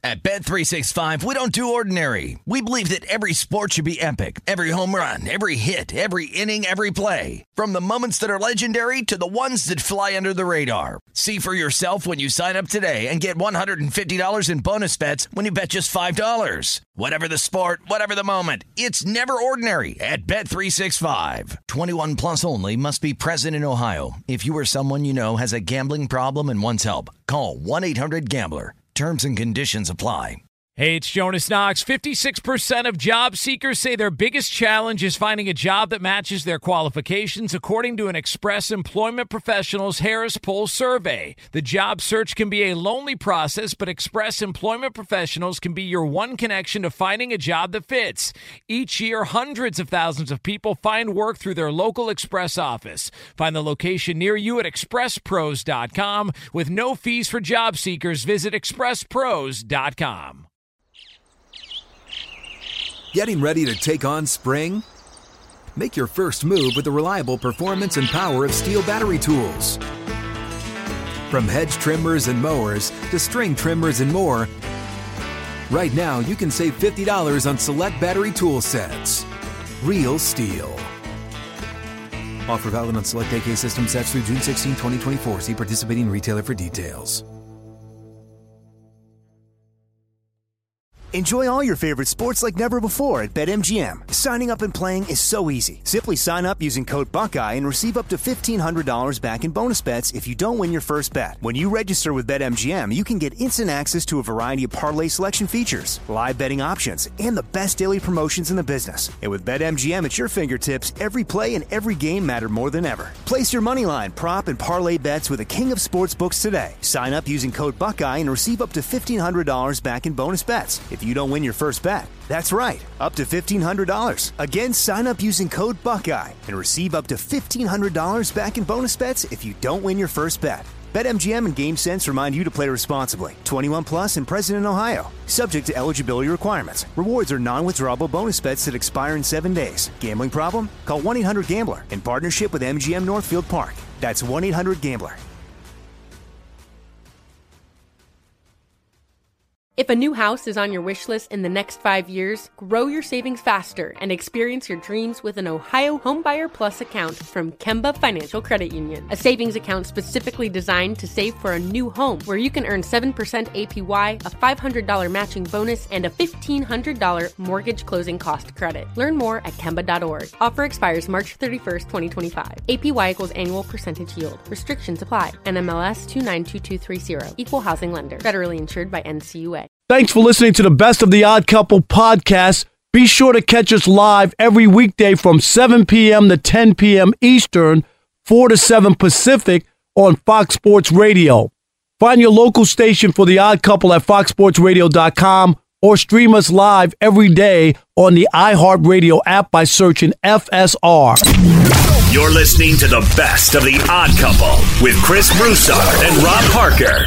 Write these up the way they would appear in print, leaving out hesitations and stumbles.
At Bet365, we don't do ordinary. We believe that every sport should be epic. Every home run, every hit, every inning, every play. From the moments that are legendary to the ones that fly under the radar. See for yourself when you sign up today and get $150 in bonus bets when you bet just $5. Whatever the sport, whatever the moment, it's never ordinary at Bet365. 21 plus only. Must be present in Ohio. If you or someone you know has a gambling problem and wants help, call 1-800-GAMBLER. Terms and conditions apply. Hey, it's Jonas Knox. 56% of job seekers say their biggest challenge is finding a job that matches their qualifications, according to an Express Employment Professionals Harris Poll survey. The job search can be a lonely process, but Express Employment Professionals can be your one connection to finding a job that fits. Each year, hundreds of thousands of people find work through their local Express office. Find the location near you at expresspros.com. With no fees for job seekers, visit expresspros.com. Getting ready to take on spring? Make your first move with the reliable performance and power of Steel battery tools. From hedge trimmers and mowers to string trimmers and more, right now you can save $50 on select battery tool sets. Real Steel. Offer valid on select AK system sets through June 16, 2024. See participating retailer for details. Enjoy all your favorite sports like never before at BetMGM. Signing up and playing is so easy. Simply sign up using code Buckeye and receive up to $1,500 back in bonus bets if you don't win your first bet. When you register with BetMGM, you can get instant access to a variety of parlay selection features, live betting options, and the best daily promotions in the business. And with BetMGM at your fingertips, every play and every game matter more than ever. Place your moneyline, prop, and parlay bets with the king of sportsbooks today. Sign up using code Buckeye and receive up to $1,500 back in bonus bets if you don't win your first bet. That's right, up to $1,500. Again, sign up using code Buckeye and receive up to $1,500 back in bonus bets if you don't win your first bet. BetMGM and GameSense remind you to play responsibly. 21 plus and present in Ohio. Subject to eligibility requirements. Rewards are non-withdrawable bonus bets that expire in 7 days. Gambling problem? Call 1-800-GAMBLER in partnership with MGM Northfield Park. That's 1-800-GAMBLER. If a new house is on your wish list in the next 5 years, grow your savings faster and experience your dreams with an Ohio Homebuyer Plus account from Kemba Financial Credit Union. A savings account specifically designed to save for a new home where you can earn 7% APY, a $500 matching bonus, and a $1,500 mortgage closing cost credit. Learn more at Kemba.org. Offer expires March 31st, 2025. APY equals annual percentage yield. Restrictions apply. NMLS 292230. Equal housing lender. Federally insured by NCUA. Thanks for listening to the Best of the Odd Couple podcast. Be sure to catch us live every weekday from 7 p.m. to 10 p.m. Eastern, 4 to 7 Pacific on Fox Sports Radio. Find your local station for The Odd Couple at foxsportsradio.com or stream us live every day on the iHeartRadio app by searching FSR. You're listening to the Best of the Odd Couple with Chris Broussard and Rob Parker.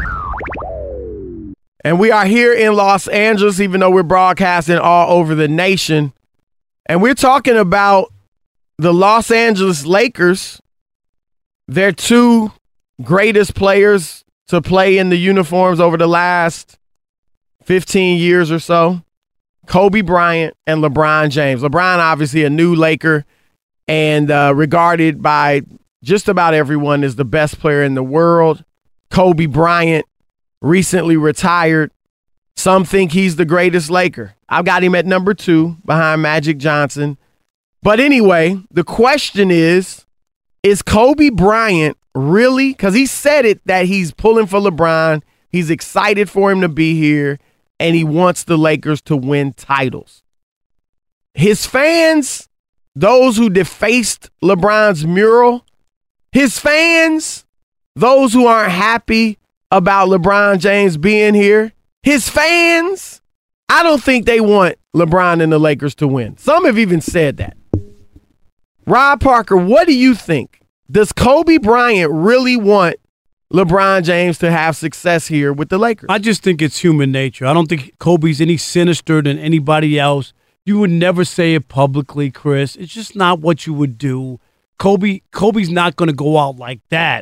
And we are here in Los Angeles, even though we're broadcasting all over the nation. And we're talking about the Los Angeles Lakers, their two greatest players to play in the uniforms over the last 15 years or so, Kobe Bryant and LeBron James. LeBron, obviously a new Laker and regarded by just about everyone as the best player in the world. Kobe Bryant recently retired. Some think he's the greatest Laker. I've got him at number 2 behind Magic Johnson. But anyway, the question is Kobe Bryant really, because he said it, that he's pulling for LeBron, he's excited for him to be here, and he wants the Lakers to win titles. His fans, those who defaced LeBron's mural, his fans, those who aren't happy about LeBron James being here, his fans, I don't think they want LeBron and the Lakers to win. Some have even said that. Rob Parker, what do you think? Does Kobe Bryant really want LeBron James to have success here with the Lakers? I just think it's human nature. I don't think Kobe's any sinister than anybody else. You would never say it publicly, Chris. It's just not what you would do. Kobe's not going to go out like that.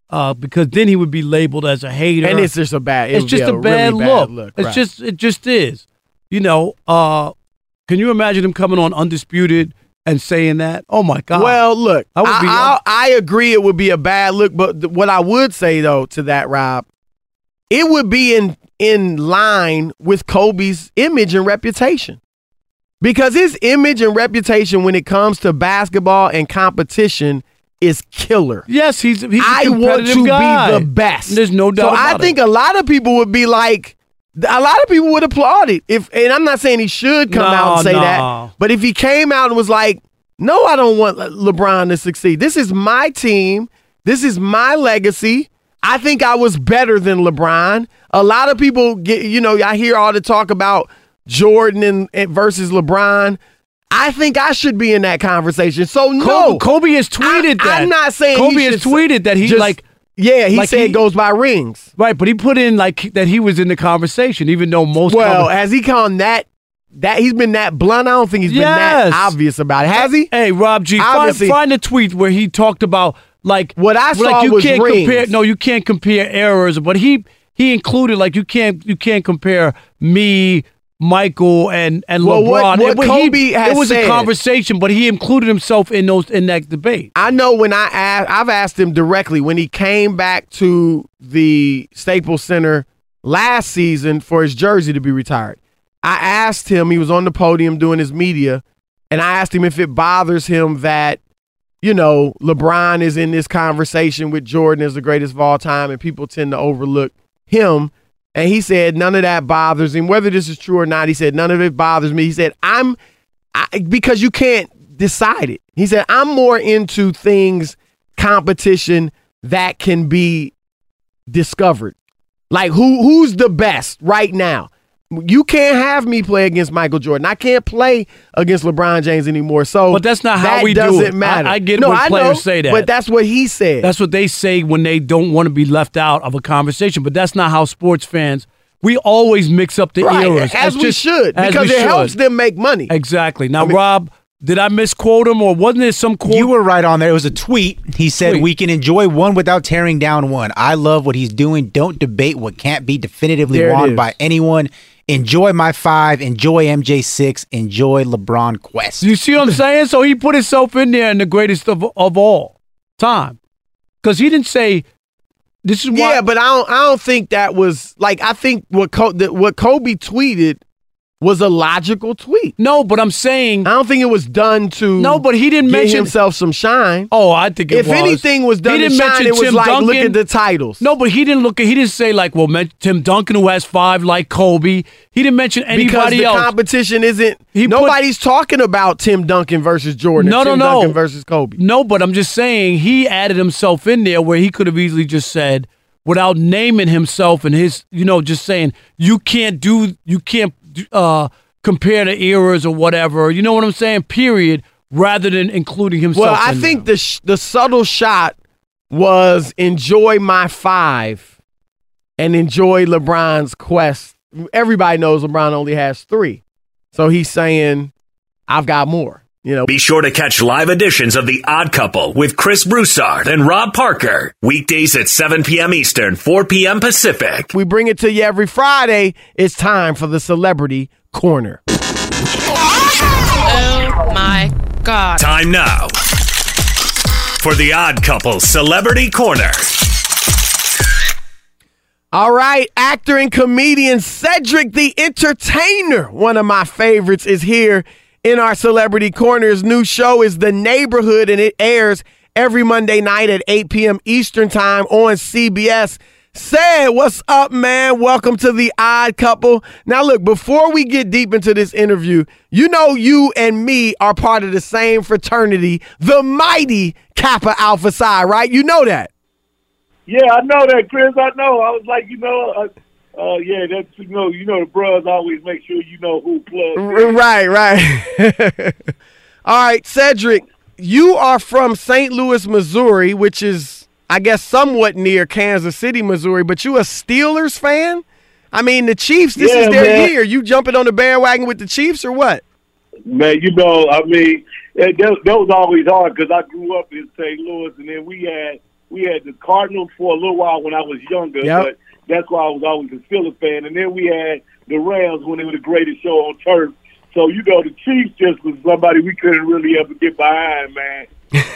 because then he would be labeled as a hater. And it's just a bad. It's just a bad really look. Bad look. It just is. You know, can you imagine him coming on Undisputed and saying that? Oh my God. Well, look, I agree it would be a bad look, but what I would say though to that, Rob, it would be in line with Kobe's image and reputation. Because his image and reputation when it comes to basketball and competition is killer. Yes, he's a I want to guy. be the best. There's no doubt about it. So I think a lot of people would be like, a lot of people would applaud it. And I'm not saying he should come out and say that, but if he came out and was like, no, I don't want LeBron to succeed. This is my team. This is my legacy. I think I was better than LeBron. A lot of people I hear all the talk about Jordan and versus LeBron. I think I should be in that conversation. So no, Kobe has tweeted that. I'm not saying Kobe has tweeted that he he said it goes by rings. Right, but he put in like that he was in the conversation, even though most. Well, has he called that he's been that blunt? I don't think he's been that obvious about it. Has he? Hey, Rob G, find the tweet where he talked about like what I saw you was can't rings. compare. No, you can't compare errors, but he included like you can't compare me, Michael and LeBron. What Kobe has it was said, a conversation, but he included himself in that debate. I know when I've asked him directly when he came back to the Staples Center last season for his jersey to be retired. I asked him, he was on the podium doing his media, and I asked him if it bothers him that, LeBron is in this conversation with Jordan as the greatest of all time, and people tend to overlook him. And he said none of that bothers him. Whether this is true or not, he said none of it bothers me. He said, because you can't decide it. He said, I'm more into things, competition that can be discovered. Like who's the best right now? You can't have me play against Michael Jordan. I can't play against LeBron James anymore. So, but that's not how we do it. Doesn't matter. I get when players say that, but that's what he said. That's what they say when they don't want to be left out of a conversation. But that's not how sports fans. We always mix up the eras, as we should, because it helps them make money. Exactly. Now, Rob, did I misquote him, or wasn't there some quote? You were right on there. It was a tweet. He said, "We can enjoy one without tearing down one. I love what he's doing. Don't debate what can't be definitively won by anyone. Enjoy my 5, enjoy MJ6, enjoy LeBron Quest." You see what I'm saying? So he put himself in there in the greatest of all time. Because he didn't say, this is why. Yeah, but I don't think that was, like, I think what Kobe tweeted was a logical tweet. No, but I'm saying. I don't think it was done to. No, but he didn't mention himself some shine. Oh, I think it was. If anything was done to shine, it was like, Duncan. Look at the titles. No, but he didn't say like, well, Tim Duncan who has 5 like Kobe. He didn't mention anybody else. Because the competition isn't. Nobody's talking about Tim Duncan versus Jordan. Tim Duncan versus Kobe. No, but I'm just saying he added himself in there where he could have easily just said, without naming himself and his, just saying you can't compare the eras or whatever. You know what I'm saying? Period. Rather than including himself. Well, I think the subtle shot was enjoy my 5 and enjoy LeBron's quest. Everybody knows LeBron only has 3. So he's saying, I've got more. Be sure to catch live editions of The Odd Couple with Chris Broussard and Rob Parker. Weekdays at 7 p.m. Eastern, 4 p.m. Pacific. We bring it to you every Friday. It's time for the Celebrity Corner. Oh, my God. Time now for The Odd Couple Celebrity Corner. All right, actor and comedian Cedric the Entertainer, one of my favorites, is here in our Celebrity Corner. His new show is The Neighborhood, and it airs every Monday night at 8 p.m. Eastern Time on CBS. Ced, what's up, man? Welcome to The Odd Couple. Now, look, before we get deep into this interview, you and me are part of the same fraternity, the mighty Kappa Alpha Psi, right? You know that? Yeah, I know that, Chris. I know. I was like, that's the bros always make sure you know who plugs. Right. All right, Cedric, you are from St. Louis, Missouri, which is, I guess, somewhat near Kansas City, Missouri, but you a Steelers fan? I mean, the Chiefs, this is their year. You jumping on the bandwagon with the Chiefs or what? Man, that was always hard because I grew up in St. Louis, and then we had the Cardinals for a little while when I was younger, but that's why I was always a Steelers fan. And then we had the Rams when they were the greatest show on turf. So, the Chiefs just was somebody we couldn't really ever get behind, man.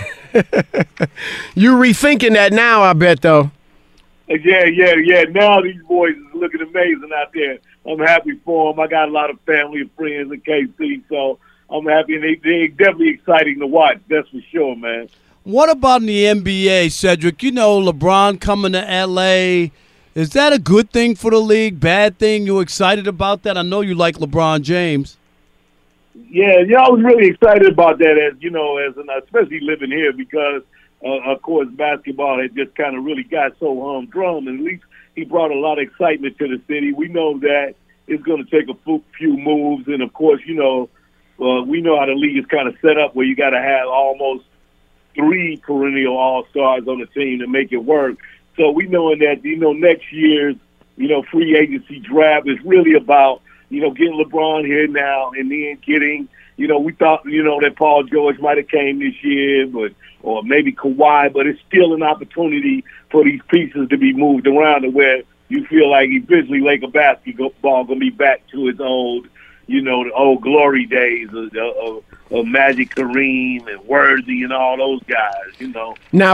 You rethinking that now, I bet, though. Yeah. Now these boys is looking amazing out there. I'm happy for them. I got a lot of family and friends in KC, so I'm happy. And they're definitely exciting to watch, that's for sure, man. What about in the NBA, Cedric? LeBron coming to L.A., is that a good thing for the league, bad thing? You excited about that? I know you like LeBron James. Yeah, I was really excited about that especially living here because, of course, basketball had just kind of really got so humdrum, and at least he brought a lot of excitement to the city. We know that it's going to take a few moves, and, of course, we know how the league is kind of set up where you got to have almost 3 perennial all-stars on the team to make it work. So we knowing that, next year's, free agency draft is really about, getting LeBron here now and then getting, we thought, that Paul George might have came this year, or maybe Kawhi, but it's still an opportunity for these pieces to be moved around to where you feel like eventually Laker basketball going to be back to its old, the old glory days of Magic, Kareem, and Worthy and all those guys, Now,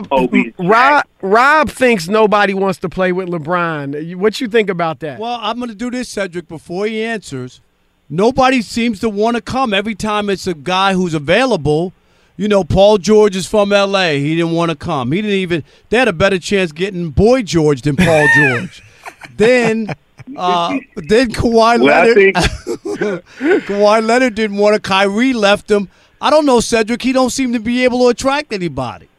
Rob thinks nobody wants to play with LeBron. What you think about that? Well, I'm going to do this, Cedric, before he answers. Nobody seems to want to come. Every time it's a guy who's available, Paul George is from L.A. He didn't want to come. They had a better chance getting Boy George than Paul George. Then Kawhi Leonard. Kawhi Leonard didn't want to. Kyrie left him. I don't know, Cedric. He don't seem to be able to attract anybody.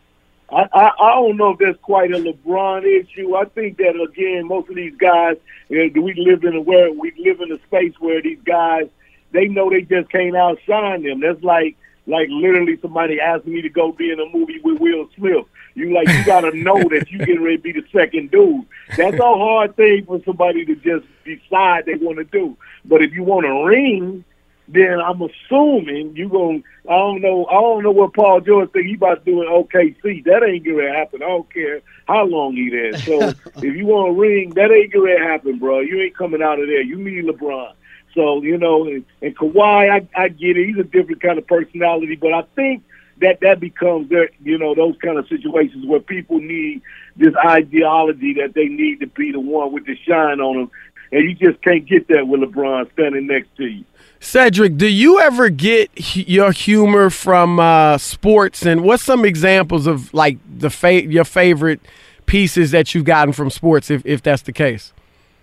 I don't know if that's quite a LeBron issue. I think that, again, most of these guys, we live in a space where these guys, they know they just can't outshine them. That's like literally somebody asking me to go be in a movie with Will Smith. You got to know that you getting ready to be the second dude. That's a hard thing for somebody to just decide they want to do. But if you want to ring, then I'm assuming you going. I don't know what Paul George think he about to do in OKC. That ain't gonna happen. I don't care how long he there. So if you want to ring, that ain't gonna happen, bro. You ain't coming out of there. You need LeBron. So and Kawhi, I get it. He's a different kind of personality, but I think that becomes those kind of situations where people need this ideology that they need to be the one with the shine on them, and you just can't get that with LeBron standing next to you. Cedric, do you ever get your humor from sports? And what's some examples of your favorite pieces that you've gotten from sports, if that's the case?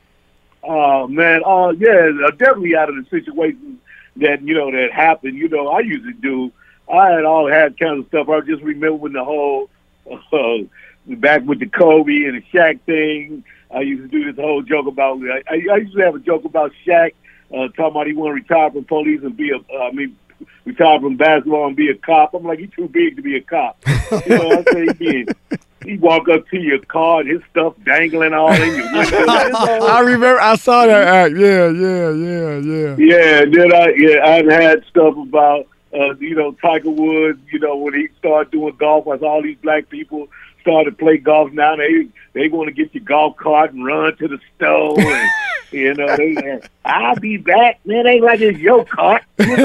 Man, yeah, definitely out of the situations that that happened. I usually do. I had kind of stuff. I just remember when the whole back with the Kobe and the Shaq thing. I used to do this whole joke about. I used to have a joke about Shaq. Talking about he want to retire from police and retire from basketball and be a cop. I'm like, he's too big to be a cop. I say he walk up to your car and his stuff dangling all in your window. I remember, I saw that act. Yeah. Yeah, then I've had stuff about, Tiger Woods, when he started doing golf, as all these black people started to play golf now, they want to get your golf cart and run to the store and, I'll be back, man. Ain't like it's your cart,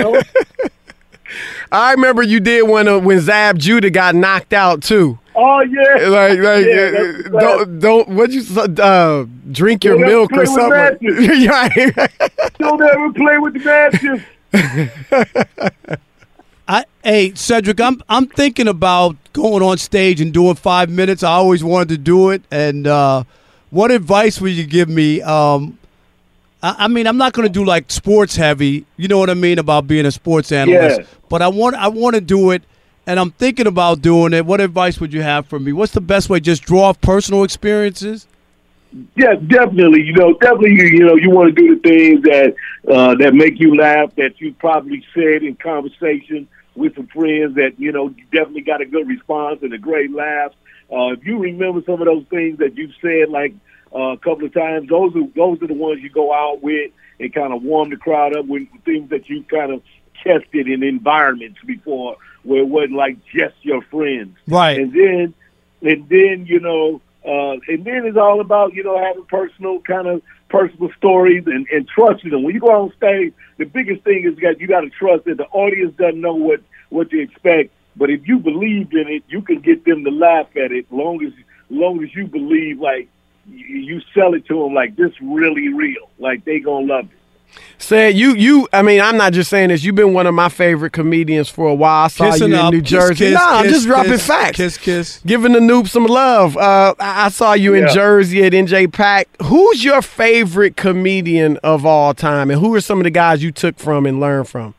I remember you did one when Zab Judah got knocked out too. Oh yeah, don't what'd you drink your milk or something? Don't ever play with the matches. Hey, Cedric, I'm thinking about going on stage and doing 5 minutes. I always wanted to do it. And what advice would you give me? I'm not going to do like sports heavy. You know what I mean about being a sports analyst. Yeah. But I want to do it, and I'm thinking about doing it. What advice would you have for me? What's the best way? Just draw off personal experiences? Yeah, definitely. You want to do the things that make you laugh, that you probably said in conversation with some friends that, you definitely got a good response and a great laugh. If you remember some of those things that you've said, like a couple of times, those are the ones you go out with and kind of warm the crowd up with things that you kind of tested in environments before where it wasn't like just your friends. Right. And then and then and then it's all about having personal stories and trusting them. When you go on stage, the biggest thing is you got to trust that the audience doesn't know what to expect. But if you believed in it, you can get them to laugh at it. Long as you believe, like you sell it to them, like this really real, like they gonna love it. Said I mean, I'm not just saying this. You've been one of my favorite comedians for a while. I saw Kissing you in up. New Jersey. I'm just dropping facts. Kiss. Giving the noob some love. I saw you in Jersey at NJ Pack. Who's your favorite comedian of all time, and who are some of the guys you took from and learned from?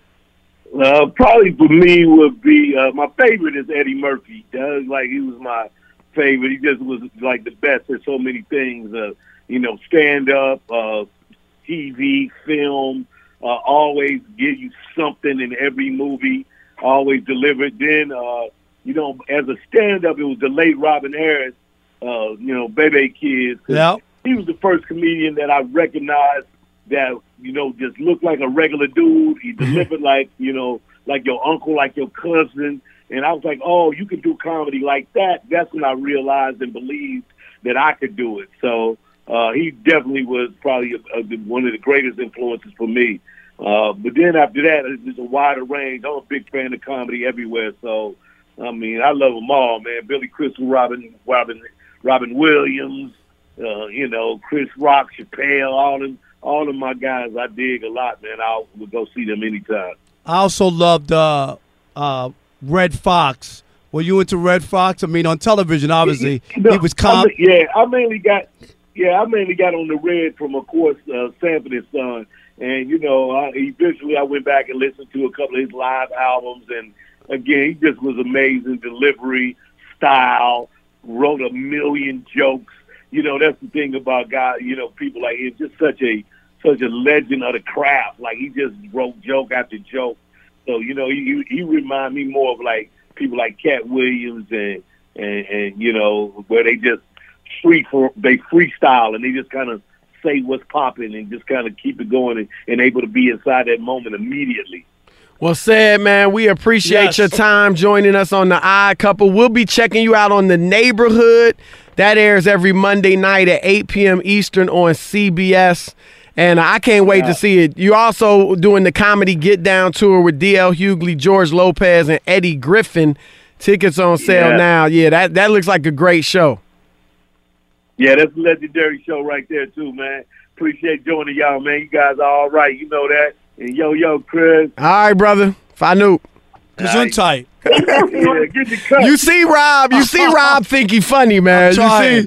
Probably for me would be my favorite is Eddie Murphy. Like he was my favorite. He just was like the best at so many things. Stand up, TV, film. Always give you something in every movie. Always delivered. Then as a stand up, it was the late Robin Harris. Bebe Kids. Yeah. He was the first comedian that I recognized that just looked like a regular dude. He delivered like your uncle, like your cousin. And I was like, oh, you can do comedy like that. That's when I realized and believed that I could do it. So he definitely was probably one of the greatest influences for me. But then after that, it's just a wider range. I'm a big fan of comedy everywhere. So, I mean, I love them all, man. Billy Crystal, Robin Williams, Chris Rock, Chappelle, all of my guys I dig a lot, man. I would go see them anytime. I also loved Red Fox. Were you into Red Fox? I mean, on television, obviously, he was calm. I mainly got on the Red from, of course, Sanford and Son. And, eventually I went back and listened to a couple of his live albums. And, again, he just was amazing. Delivery, style, wrote a million jokes. That's the thing about guys, people like him, just such a legend of the craft. Like, he just wrote joke after joke. So, he remind me more of, like, people like Cat Williams and where they just freestyle and they just kind of say what's popping and just kind of keep it going and able to be inside that moment immediately. Well said, man. We appreciate your time joining us on The Odd Couple. We'll be checking you out on The Neighborhood. That airs every Monday night at 8 p.m. Eastern on CBS. And I can't wait to see it. You're also doing the Comedy Get Down tour with D.L. Hughley, George Lopez, and Eddie Griffin. Tickets on sale now. Yeah, that looks like a great show. Yeah, that's a legendary show right there, too, man. Appreciate joining y'all, man. You guys are all right. You know that. And yo, Chris. All right, brother. Fanoop. Gesundheit. You see Rob think he funny, man. You see?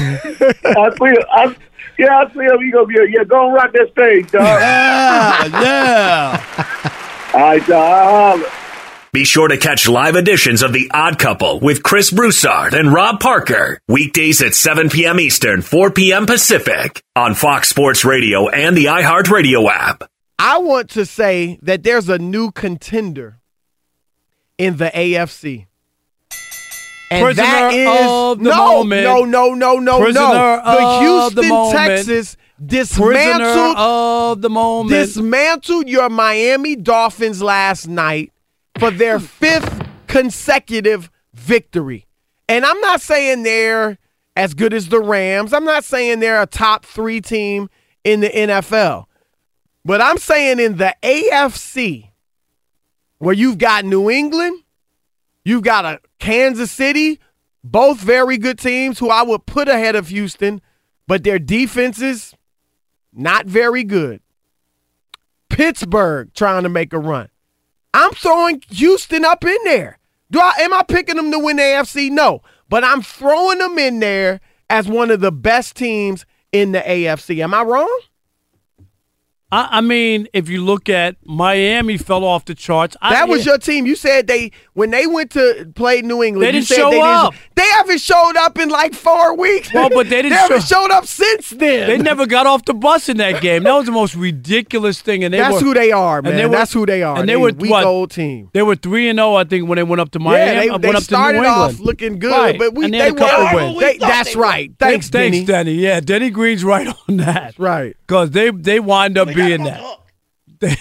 I see him. He gonna be go and rock that stage, dog. Yeah. All right, dog. Be sure to catch live editions of The Odd Couple with Chris Broussard and Rob Parker. Weekdays at 7 p.m. Eastern, 4 p.m. Pacific on Fox Sports Radio and the iHeartRadio app. I want to say that there's a new contender in the AFC. And Prisoner that is of the moment. No. Prisoner The Houston of the moment. Texans Prisoner of the moment. dismantled your Miami Dolphins last night for their 5th consecutive victory. And I'm not saying they're as good as the Rams. I'm not saying they're a top 3 team in the NFL. But I'm saying in the AFC, where you've got New England, you've got a Kansas City, both very good teams who I would put ahead of Houston, but their defenses, not very good. Pittsburgh trying to make a run. I'm throwing Houston up in there. Am I picking them to win the AFC? No. But I'm throwing them in there as one of the best teams in the AFC. Am I wrong? I mean, if you look at Miami fell off the charts. That was your team. You said when they went to play New England, they didn't show up. They haven't showed up in like 4 weeks. Well, but they haven't showed up since then. They never got off the bus in that game. That was the most ridiculous thing. And that's who they are, man. That's who they are. And they were weak old team. They were 3-0, I think, when they went up to Miami. Yeah, they started off looking good, right. but they had a couple wins. That's right. Thanks, Denny. Yeah, Denny Green's right on that. Right. Because they wind up being that.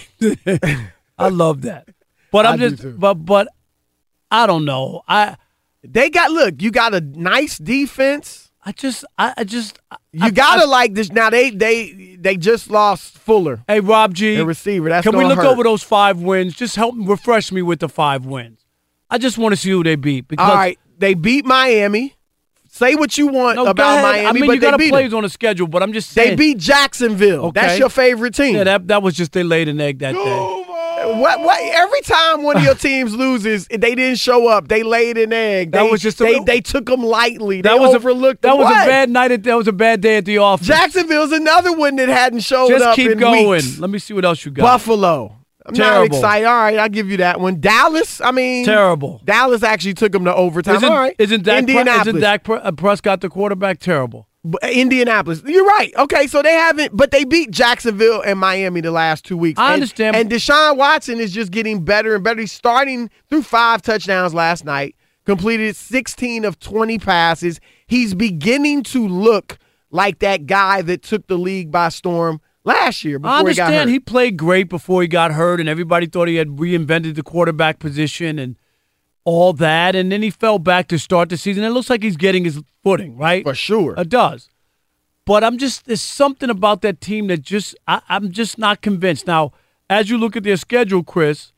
I love that, but but I don't know. You got a nice defense. You gotta like this. Now they just lost Fuller. Hey, Rob G, the receiver. That's can we look hurt. over those 5 wins? Just help refresh me with the 5 wins. I just want to see who they beat. Because all right, they beat Miami. Say what you want about Miami. I mean, but you got to plays on the schedule, but I'm just saying. They beat Jacksonville. Okay. That's your favorite team. Yeah, that was just they laid an egg that day. What? Every time one of your teams loses, they didn't show up. They laid an egg. They took them lightly. They overlooked them. That was a bad night. That was a bad day at the office. Jacksonville's another one that hadn't showed up. Just keep going. Weeks. Let me see what else you got. Buffalo. I'm terrible. Not excited. All right, I'll give you that one. Dallas, I mean. Terrible. Dallas actually took them to overtime. All right. Isn't Dak Prescott the quarterback? Terrible. Indianapolis. You're right. Okay, so they haven't, but they beat Jacksonville and Miami the last 2 weeks. I understand. And Deshaun Watson is just getting better and better. He's starting through 5 touchdowns last night, completed 16 of 20 passes. He's beginning to look like that guy that took the league by storm last year before I understand. He got hurt. He played great before he got hurt, and everybody thought he had reinvented the quarterback position and all that, and then he fell back to start the season. It looks like he's getting his footing, right? For sure. It does. But there's something about that team that I'm just not convinced. Now, as you look at their schedule, Chris,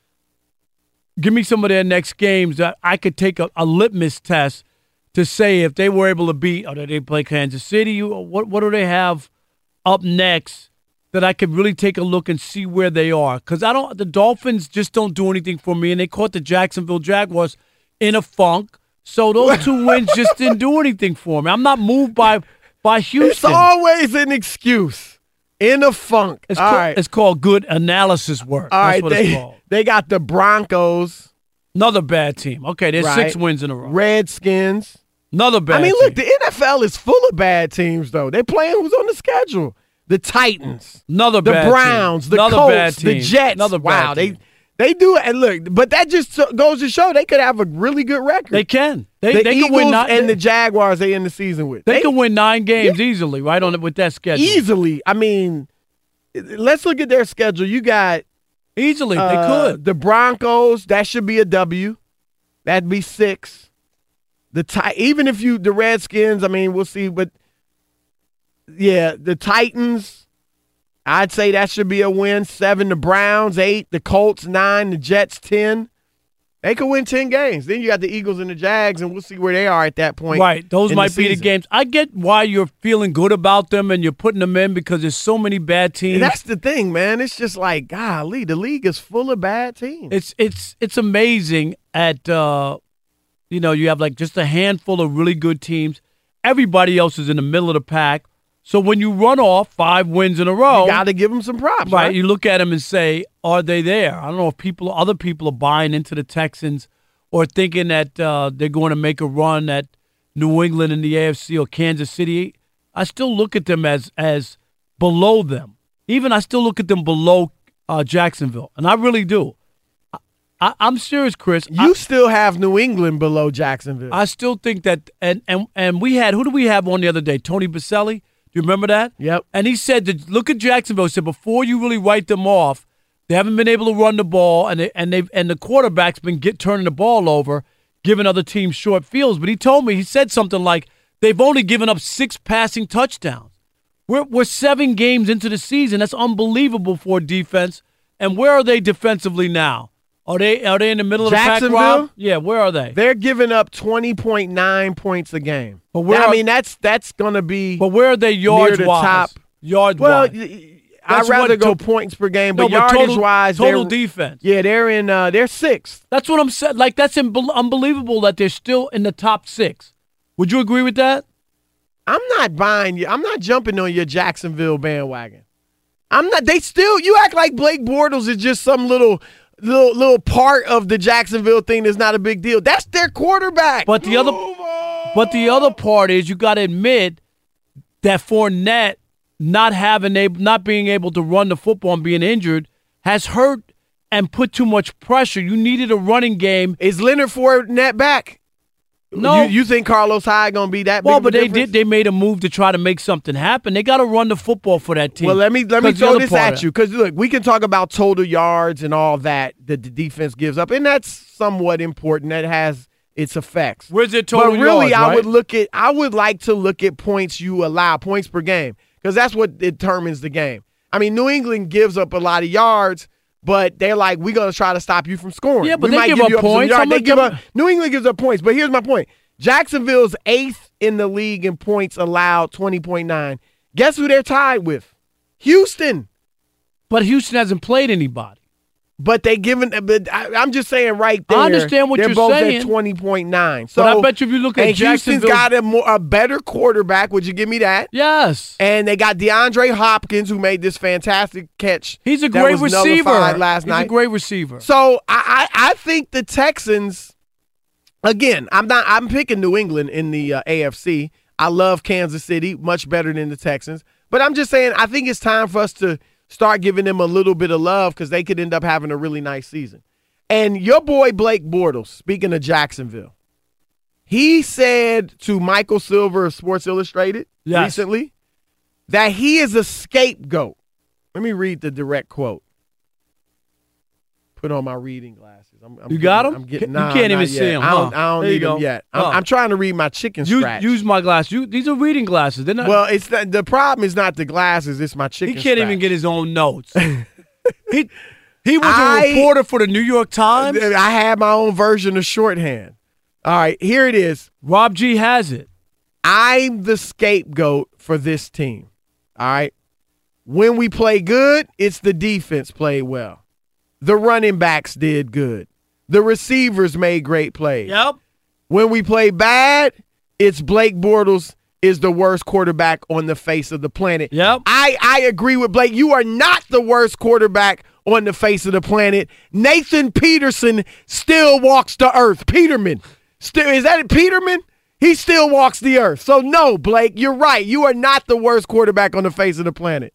give me some of their next games that I could take a litmus test to say if they were able to beat, or did they play Kansas City? What do they have up next that I could really take a look and see where they are? Because the Dolphins just don't do anything for me, and they caught the Jacksonville Jaguars in a funk. So those 2 wins just didn't do anything for me. I'm not moved by Houston. It's always an excuse. In a funk. It's called good analysis work. That's what it's called. They got the Broncos. Another bad team. Okay, there's 6 wins in a row. Redskins. Another bad team. Look, the NFL is full of bad teams, though. They're playing who's on the schedule. The Titans. Another bad team. The Browns. The Colts. The Jets. Another bad team. They do it. And look, but that just goes to show they could have a really good record. They can. They Eagles can win and the Jaguars they end the season with. They can win 9 games easily, right, with that schedule. Easily. I mean, let's look at their schedule. You got easily. They could. The Broncos, that should be a W. That'd be 6. Even if the Redskins, I mean, we'll see. But yeah, the Titans, I'd say that should be a win. 7, the Browns, 8, the Colts, 9, the Jets, 10. They could win 10 games. Then you got the Eagles and the Jags, and we'll see where they are at that point. Right. Those might be the games. I get why you're feeling good about them and you're putting them in because there's so many bad teams. And that's the thing, man. It's just like, golly, the league is full of bad teams. It's amazing at you have like just a handful of really good teams. Everybody else is in the middle of the pack. So when you run off 5 wins in a row, you got to give them some props, right? You look at them and say, are they there? I don't know if other people are buying into the Texans or thinking that they're going to make a run at New England in the AFC or Kansas City. I still look at them as below them. Even I still look at them below Jacksonville, and I really do. I'm serious, Chris. You still have New England below Jacksonville. I still think that, and we had, who do we have on the other day? Tony Baselli. Do you remember that? Yep. And he said, look at Jacksonville. He said, before you really write them off, they haven't been able to run the ball, and the quarterback's been turning the ball over, giving other teams short fields. But he said something like, they've only given up 6 passing touchdowns. We're 7 games into the season. That's unbelievable for defense. And where are they defensively now? Are they in the middle of the pack, Rob? Yeah, where are they? They're giving up 20.9 points a game. But that's going to be. But where are they yards-wise? Top. Yard-wise. I'd rather go points per game, but yardage-wise, total defense. Yeah, they're 6th. That's what I'm saying. Like, that's unbelievable that they're still in the top 6. Would you agree with that? I'm not buying you. I'm not jumping on your Jacksonville bandwagon. I'm not. You act like Blake Bortles is just some little part of the Jacksonville thing that's not a big deal. That's their quarterback. But the other part is you got to admit that Fournette not being able to run the football and being injured has hurt and put too much pressure. You needed a running game. Is Leonard Fournette back? No. You think Carlos Hyde going to be that big? Well, but they made a move to try to make something happen. They got to run the football for that team. Well, let me throw this at you because, look, we can talk about total yards and all that the defense gives up, and that's somewhat important. That has its effects. Where's it total But really, yards, right? I would like to look at points you allow, points per game, because that's what determines the game. I mean, New England gives up a lot of yards, but they're like, we're going to try to stop you from scoring. Yeah, but we they give up points. New England gives up points, but here's my point. Jacksonville's 8th in the league in points allowed, 20.9. Guess who they're tied with? Houston. But Houston hasn't played anybody. But I'm just saying right there. I understand what you're saying. They're both at 20.9. So, but I bet you if you look at Houston's got a better quarterback. Would you give me that? Yes. And they got DeAndre Hopkins, who made this fantastic catch. He's a great receiver. Last night. He's a great receiver. So I think the Texans. Again, I'm picking New England in the AFC. I love Kansas City much better than the Texans. But I'm just saying, I think it's time for us to start giving them a little bit of love because they could end up having a really nice season. And your boy Blake Bortles, speaking of Jacksonville, he said to Michael Silver of Sports Illustrated recently that he is a scapegoat. Let me read the direct quote. Put on my reading glasses. You got them? You can't even see them. I don't need them yet. I'm trying to read my chicken scratch. Use my glasses. These are reading glasses. They're not. Well, the problem is not the glasses. It's my chicken scratch. He can't even get his own notes. He was a reporter for the New York Times. I had my own version of shorthand. All right, here it is. Rob G has it. I'm the scapegoat for this team. All right. When we play good, it's the defense played well. The running backs did good. The receivers made great plays. Yep. When we play bad, it's Blake Bortles is the worst quarterback on the face of the planet. Yep. I agree with Blake. You are not the worst quarterback on the face of the planet. Nathan Peterson still walks the earth. Peterman. Is that it, Peterman? He still walks the earth. So, no, Blake, you're right. You are not the worst quarterback on the face of the planet.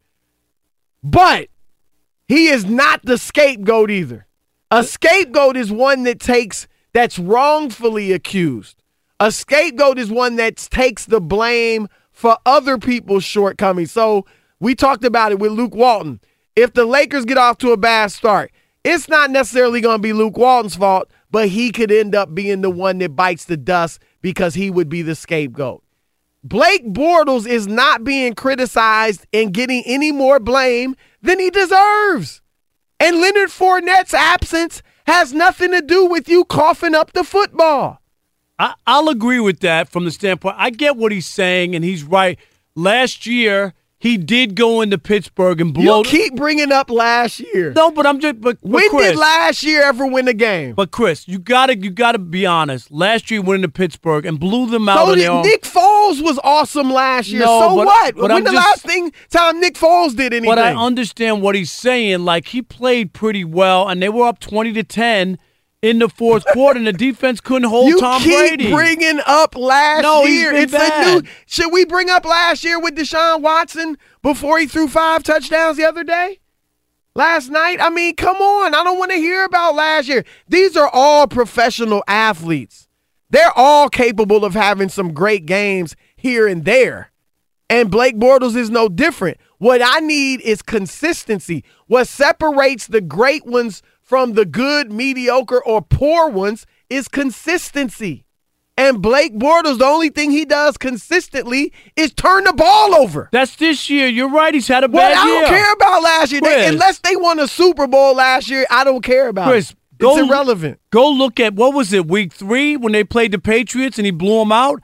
But he is not the scapegoat either. A scapegoat is one that's wrongfully accused. A scapegoat is one that takes the blame for other people's shortcomings. So we talked about it with Luke Walton. If the Lakers get off to a bad start, it's not necessarily going to be Luke Walton's fault, but he could end up being the one that bites the dust because he would be the scapegoat. Blake Bortles is not being criticized and getting any more blame than he deserves. And Leonard Fournette's absence has nothing to do with you coughing up the football. I'll agree with that from the standpoint. I get what he's saying, and he's right. Last year, he did go into Pittsburgh and blow. You keep bringing up last year. No, but I'm just. But when Chris, did last year ever win a game? But Chris, you gotta be honest. Last year, he went into Pittsburgh and blew them out. Nick Foles was awesome last year. No, so what? But when the last time Nick Foles did anything? But I understand what he's saying. Like, he played pretty well, and they were up 20-10 in the fourth quarter, and the defense couldn't hold Tom Brady. You keep bringing up last year. It's bad. Should we bring up last year with Deshaun Watson before he threw 5 touchdowns the other day? Last night? I mean, come on. I don't want to hear about last year. These are all professional athletes. They're all capable of having some great games here and there. And Blake Bortles is no different. What I need is consistency. What separates the great ones from the good, mediocre, or poor ones is consistency. And Blake Bortles, the only thing he does consistently is turn the ball over. That's this year. You're right. He's had a bad year. I don't care about last year. Unless they won a Super Bowl last year, I don't care about it. It's irrelevant. Go look at, what was it, week 3 when they played the Patriots and he blew them out?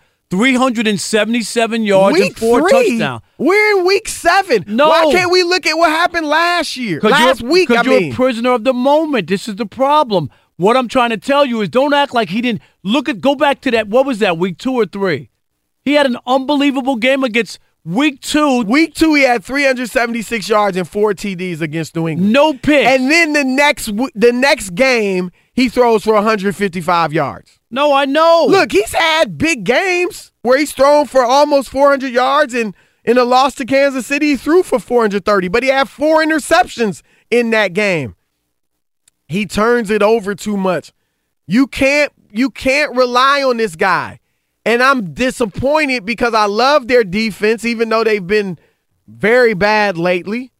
377 yards and 4 touchdowns. We're in week 7. No. Why can't we look at what happened last year? Last week, I mean. Because you're a prisoner of the moment. This is the problem. What I'm trying to tell you is don't act like he didn't. Go back to that. What was that, week 2 or 3? He had an unbelievable game against week 2. Week 2, he had 376 yards and 4 TDs against New England. No picks. And then the next game, he throws for 155 yards. No, I know. Look, he's had big games where he's thrown for almost 400 yards, and in a loss to Kansas City, he threw for 430, but he had 4 interceptions in that game. He turns it over too much. You can't rely on this guy. And I'm disappointed because I love their defense, even though they've been very bad lately.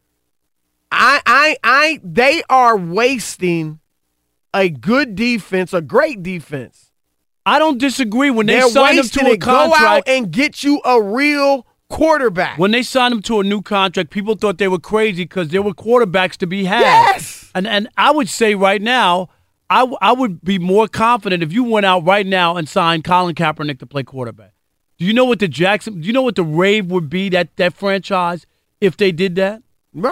They are wasting a good defense, a great defense, I don't disagree. When they They're signed him to a contract, go out and get you a real quarterback. When they signed him to a new contract, people thought they were crazy because there were quarterbacks to be had. Yes. And I would say right now, I would be more confident if you went out right now and signed Colin Kaepernick to play quarterback. Do you know what the rave would be, that franchise, if they did that?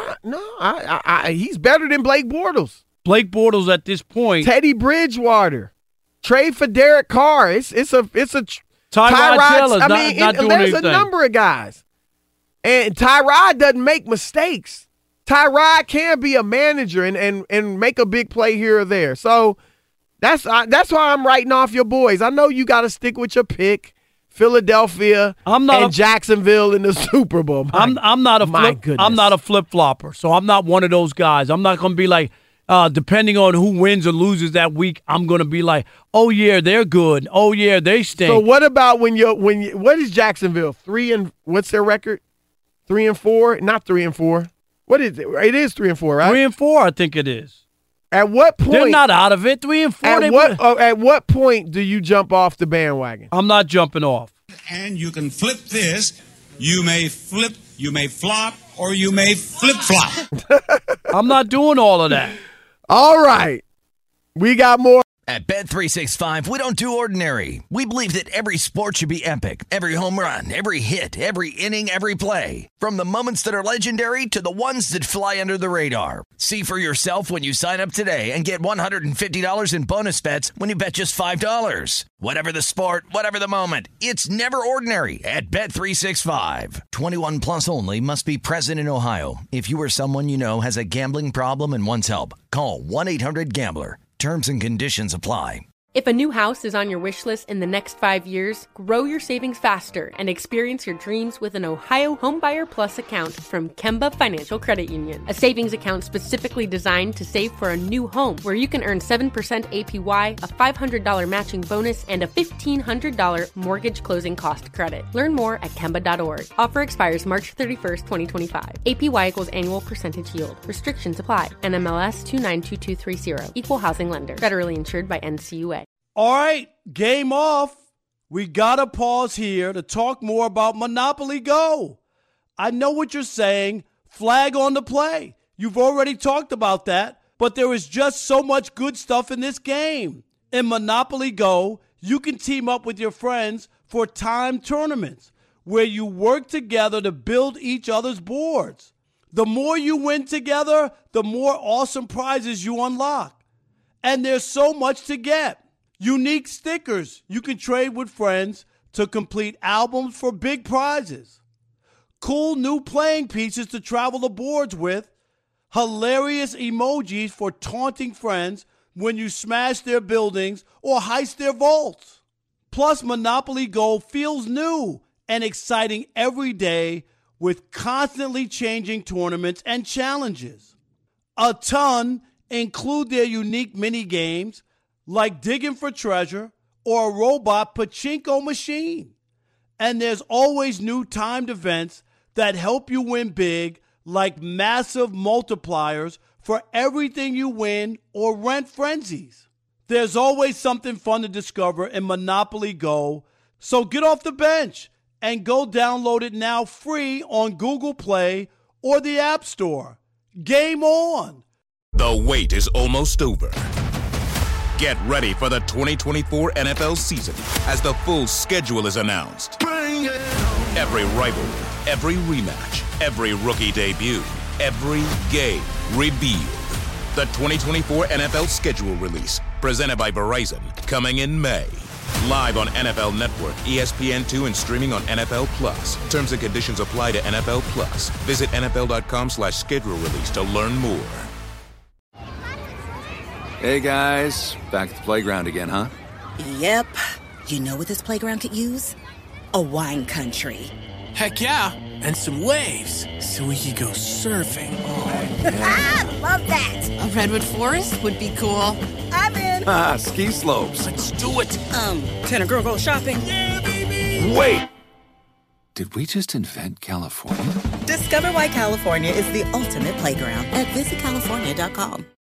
No, he's better than Blake Bortles. Blake Bortles at this point. Teddy Bridgewater. Trade for Derek Carr. It's a Tyrod Taylor's not doing there's anything. A number of guys. And Tyrod doesn't make mistakes. Tyrod can be a manager and make a big play here or there. So that's why I'm writing off your boys. I know you got to stick with your pick, Philadelphia and Jacksonville in the Super Bowl. I'm not a flip-flopper, so I'm not one of those guys. I'm not going to be like, depending on who wins or loses that week, I'm going to be like, oh, yeah, they're good. Oh, yeah, they stink. So what about what is Jacksonville? What's their record? 3-4? Not 3-4. What is it? It is 3-4, right? 3-4, I think it is. At what point? They're not out of it. 3-4. At what point do you jump off the bandwagon? I'm not jumping off. And you can flip this. You may flip, you may flop, or you may flip-flop. I'm not doing all of that. All right. We got more. At Bet365, we don't do ordinary. We believe that every sport should be epic. Every home run, every hit, every inning, every play. From the moments that are legendary to the ones that fly under the radar. See for yourself when you sign up today and get $150 in bonus bets when you bet just $5. Whatever the sport, whatever the moment, it's never ordinary at Bet365. 21 plus only. Must be present in Ohio. If you or someone you know has a gambling problem and wants help, call 1-800-GAMBLER. Terms and conditions apply. If a new house is on your wish list in the next 5 years, grow your savings faster and experience your dreams with an Ohio Homebuyer Plus account from Kemba Financial Credit Union. A savings account specifically designed to save for a new home where you can earn 7% APY, a $500 matching bonus, and a $1,500 mortgage closing cost credit. Learn more at Kemba.org. Offer expires March 31st, 2025. APY equals annual percentage yield. Restrictions apply. NMLS 292230. Equal housing lender. Federally insured by NCUA. All right, game off. We got to pause here to talk more about Monopoly Go. I know what you're saying. Flag on the play. You've already talked about that, but there is just so much good stuff in this game. In Monopoly Go, you can team up with your friends for timed tournaments where you work together to build each other's boards. The more you win together, the more awesome prizes you unlock. And there's so much to get. Unique stickers you can trade with friends to complete albums for big prizes. Cool new playing pieces to travel the boards with. Hilarious emojis for taunting friends when you smash their buildings or heist their vaults. Plus, Monopoly Go feels new and exciting every day with constantly changing tournaments and challenges. A ton include their unique mini games like digging for treasure or a robot pachinko machine. And there's always new timed events that help you win big, like massive multipliers for everything you win or rent frenzies. There's always something fun to discover in Monopoly Go, so get off the bench and go download it now free on Google Play or the App Store. Game on! The wait is almost over. Get ready for the 2024 NFL season as the full schedule is announced. Every rivalry, every rematch, every rookie debut, every game revealed. The 2024 NFL schedule release, presented by Verizon, coming in May. Live on NFL Network, ESPN2, and streaming on NFL Plus. Terms and conditions apply to NFL Plus. Visit NFL.com/schedule release to learn more. Hey guys, back at the playground again, huh? Yep. You know what this playground could use? A wine country. Heck yeah, and some waves so we could go surfing. Oh, yeah. Love that. A redwood forest would be cool. I'm in. Ski slopes. Let's do it. Can a girl go shopping? Yeah, baby. Wait. Did we just invent California? Discover why California is the ultimate playground at visitcalifornia.com.